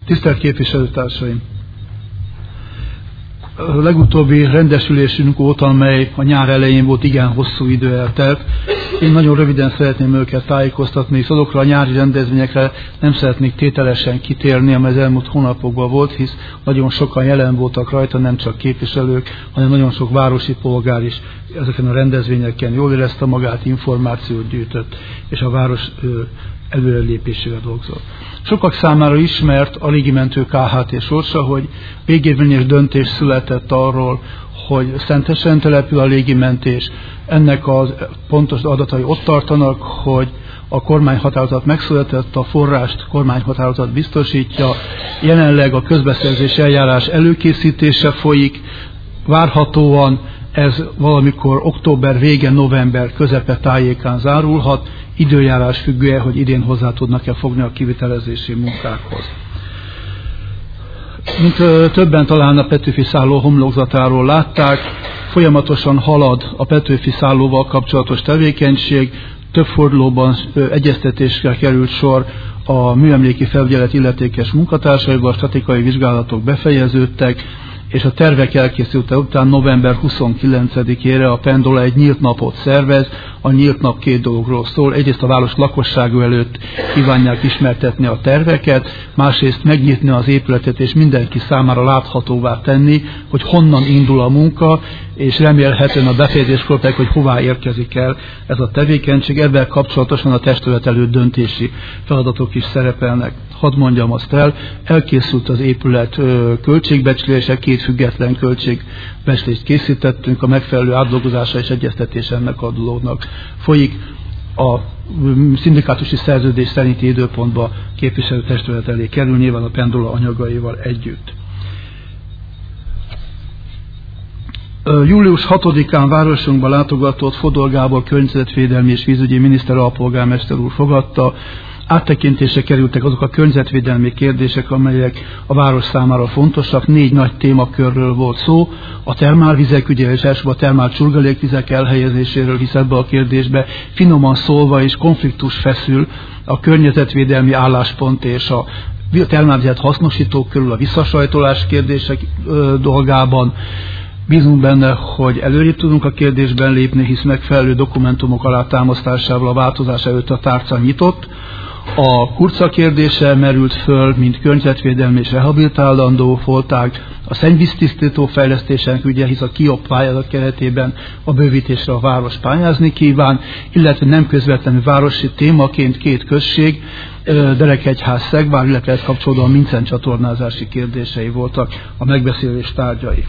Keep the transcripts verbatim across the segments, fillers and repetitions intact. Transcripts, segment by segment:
Tisztelt képviselőtársaim! A legutóbbi rendesülésünk óta, mely a nyár elején volt, igen hosszú idő eltelt. Én nagyon röviden szeretném őket tájékoztatni, hisz azokra a nyári rendezvényekre nem szeretnék tételesen kitérni, amely az elmúlt hónapokban volt, hisz nagyon sokan jelen voltak rajta, nem csak képviselők, hanem nagyon sok városi polgár is ezeken a rendezvényeken jól érezte magát, információt gyűjtött, és a város előrelépésével dolgozott. Sokak számára ismert a légimentő ká há té sorsa, hogy végérvényes döntés született arról, hogy Szentesen települ a légimentés. Ennek a pontos adatai ott tartanak, hogy a kormányhatározat megszületett, a forrást kormányhatározat biztosítja, jelenleg a közbeszerzés eljárás előkészítése folyik, várhatóan ez valamikor október vége, november közepe tájékán zárulhat, időjárás függően, hogy idén hozzá tudnak-e fogni a kivitelezési munkákhoz. Mint többen talán a Petőfi szálló homlokzatáról látták, folyamatosan halad a Petőfi szállóval kapcsolatos tevékenység, több fordulóban egyeztetésre került sor a műemléki felügyelet illetékes munkatársaival, statikai vizsgálatok befejeződtek, és a tervek elkészülte után november huszonkilencedikére a Pendola egy nyílt napot szervez. A nyílt nap két dologról szól. Egyrészt a város lakossága előtt kívánják ismertetni a terveket, másrészt megnyitni az épületet és mindenki számára láthatóvá tenni, hogy honnan indul a munka, és remélhetően a befejezéskor pedig, hogy hová érkezik el ez a tevékenység. Ebben kapcsolatosan a testület előtt döntési feladatok is szerepelnek. Hadd mondjam azt el, elkészült az épület költségbecslése, két független költségbecslést készítettünk, a megfelelő átdolgozása és egyeztetés ennek a dolognak folyik. A szindikátusi szerződés szerinti időpontba képviselőtestület elé kerül, nyilván a Pendola anyagaival együtt. július hatodikán városunkba látogatott Fodor Gábor környezetvédelmi és vízügyi miniszter alpolgármester úr fogadta. Áttekintésre kerültek azok a környezetvédelmi kérdések, amelyek a város számára fontosak. Négy nagy témakörről volt szó, a termálvizek ügye és elsőbb a termál csurgalékvizek elhelyezéséről, hisz ebbe a kérdésbe finoman szólva is konfliktus feszül a környezetvédelmi álláspont és a termálvizet hasznosítók körül a visszasajtolás kérdések ö, dolgában. Bízunk benne, hogy előrébb tudunk a kérdésben lépni, hisz megfelelő dokumentumok alátámasztásával a változás előtt a tárca nyitott. A kurca kérdése merült föl, mint környezetvédelmi és rehabilitálandó volták, a szennyvíztisztító fejlesztésének ügye, hisz a KIOP pályázat keretében a bővítésre a város pályázni kíván, illetve nem közvetlenül városi témaként két község, Derekegyház, Szegvár, illetve ezt kapcsolódóan Mincen csatornázási kérdései voltak a megbeszélés tárgyai.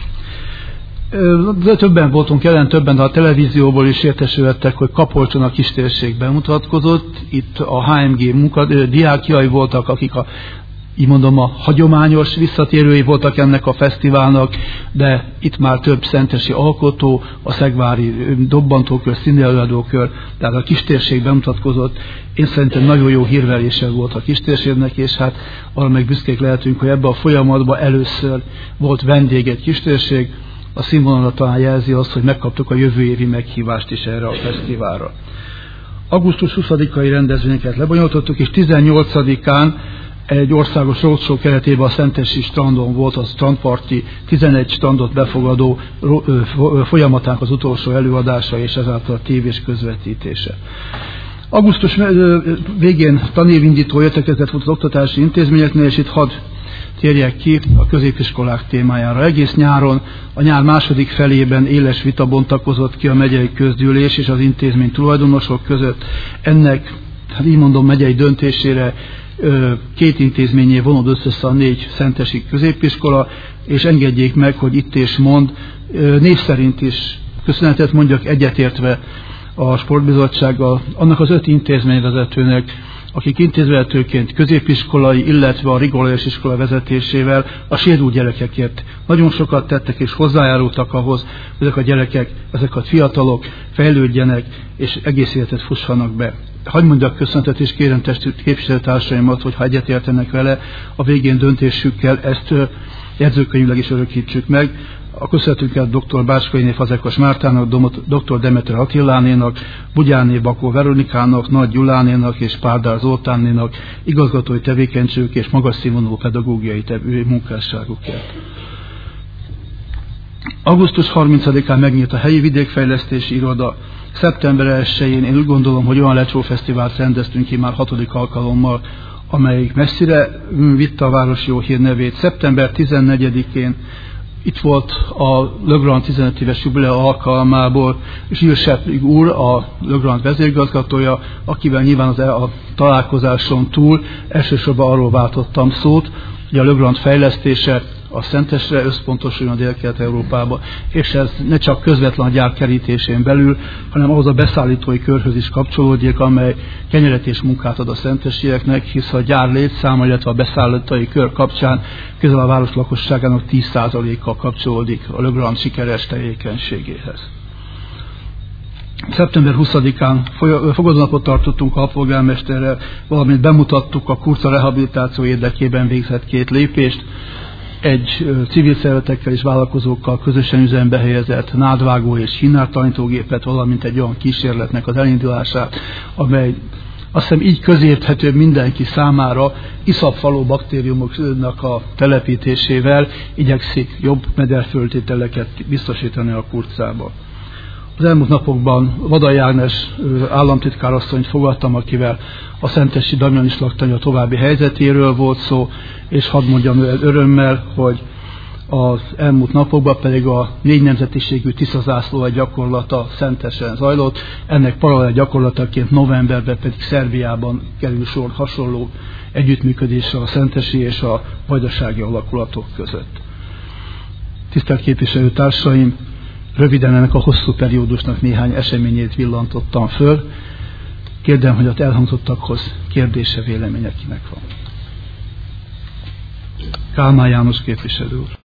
De többen voltunk jelen, többen, de a televízióból is értesültek, hogy Kapolcson a kistérség bemutatkozott. Itt a há em gé munka, diákjai voltak, akik a, így mondom, a hagyományos visszatérői voltak ennek a fesztiválnak, de itt már több szentesi alkotó, a szegvári dobbantókör, színelőadókör, tehát a kistérség bemutatkozott. Én szerintem nagyon jó hírverése volt a kistérségnek, és hát arra meg büszkék lehetünk, hogy ebben a folyamatban először volt vendég egy kistérség. A színvonalat talán jelzi azt, hogy megkaptuk a jövő évi meghívást is erre a fesztiválra. augusztus huszadikai rendezvényeket lebonyolítottuk, és tizennyolcadikán egy országos roadshow keretében a Szentesi strandon volt a strandparti tizenegy strandot befogadó folyamatának az utolsó előadása, és ezáltal a tévés közvetítése. Augusztus végén tanévindító értekezlet volt az oktatási intézményeknél, és itt hadd térjek ki a középiskolák témájára. Egész nyáron, a nyár második felében éles vita bontakozott ki a megyei közgyűlés és az intézmény tulajdonosok között. Ennek, hát így mondom, megyei döntésére két intézményé vonódott össze a négy szentesi középiskola, és engedjék meg, hogy itt és mond, név szerint is köszönetet mondjak, egyetértve a sportbizottsággal, annak az öt intézményvezetőnek, akik intézvezetőként középiskolai, illetve a Rigolás iskola vezetésével a sérült gyerekekért nagyon sokat tettek és hozzájárultak ahhoz, hogy ezek a gyerekek, ezek a fiatalok fejlődjenek és egész életet fussanak be. hagy mondjak köszöntet, és kérem képviselőtársaimat, hogy ha egyetértenek vele, a végén döntésükkel ezt jegyzőkönyvileg is örökítsük meg. A köszönetünket dr. Bácskainé Fazekas Mártának, dr. Demeter Attilánénak, Bugyáné Bakó Veronikának, Nagy Gyulánénak és Párdár Zoltánnénak igazgatói tevékenységük és magas színvonalú pedagógiai munkásságukért. augusztus harmincadikán megnyílt a helyi vidékfejlesztési iroda. szeptember elsején én úgy gondolom, hogy olyan lecsófesztivált rendeztünk ki már hatodik alkalommal, amelyik messzire vitte a város jó hír nevét. szeptember tizennegyedikén itt volt a Le Grand tizenöt éves jubilea alkalmából Gilles Seprig úr, a Le Grand vezérigazgatója, akivel nyilván az a találkozáson túl elsősorban arról váltottam szót, hogy a Le Grand fejlesztése a Szentesre összpontosuljon a Dél-Kelet-Európába, és ez ne csak közvetlen a gyár kerítésén belül, hanem ahhoz a beszállítói körhöz is kapcsolódik, amely kenyeret és munkát ad a szentesieknek, hisz a gyár létszáma, illetve a beszállítói kör kapcsán közel a város lakosságának tíz százaléka kapcsolódik a Le Grand sikeres tevékenységéhez. szeptember huszadikán fogadónapot tartottunk a alpolgármesterrel, valamint bemutattuk a Kurca rehabilitáció érdekében végzett két lépést, egy civil szervezetekkel és vállalkozókkal közösen üzembe helyezett nádvágó és hínár tanítógépet, valamint egy olyan kísérletnek az elindulását, amely azt hiszem így közérthető mindenki számára, iszapfaló baktériumoknak a telepítésével igyekszik jobb mederföldtételeket biztosítani a Kurcába. Az elmúlt napokban Vadai Ágnes államtitkárasszonyt fogadtam, akivel a szentesi Damjanis laktanya további helyzetéről volt szó, és hadd mondjam örömmel, hogy az elmúlt napokban pedig a négy nemzetiségű tiszazászló egy gyakorlata Szentesen zajlott, ennek paralel gyakorlataként novemberben pedig Szerbiában kerül sor hasonló együttműködésre a szentesi és a vajdasági alakulatok között. Tisztelt képviselőtársaim! Röviden ennek a hosszú periódusnak néhány eseményét villantottam föl. Kérdem, hogy az elhangzottakhoz kérdése, véleménye kinek van. Kálmán János képviselő úr.